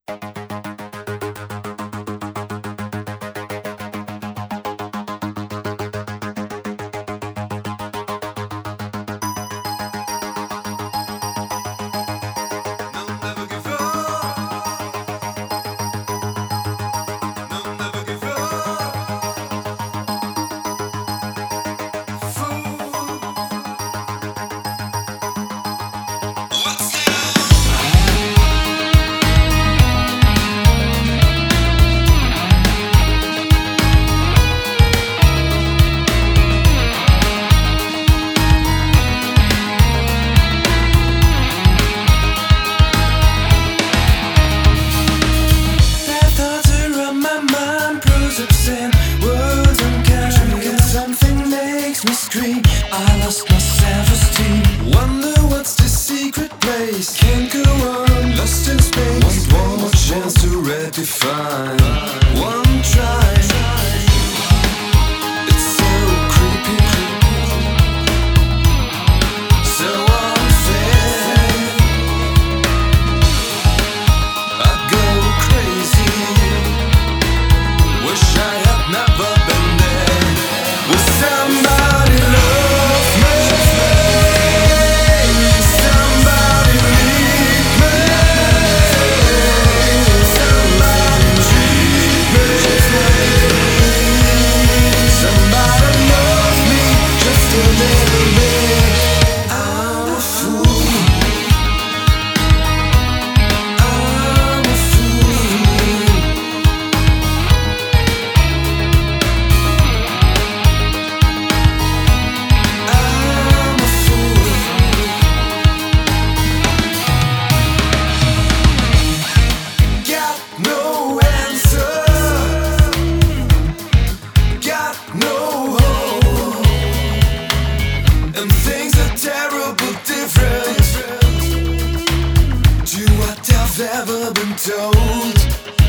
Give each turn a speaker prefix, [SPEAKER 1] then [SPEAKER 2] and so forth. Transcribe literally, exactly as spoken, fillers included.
[SPEAKER 1] I lost my self-esteem. Wonder what's the secret place. Can't go on, lost in space. Want one more chance to redefine. One try. It's so creepy, so unfair. I go crazy. Wish I had never been there. With somebody love me, somebody leave me, somebody treat me, somebody love me just a little bit. I'm a fool, I'm a fool. I'm a fool. Got no answer, got no hope, and things are terrible different to what I've ever been told.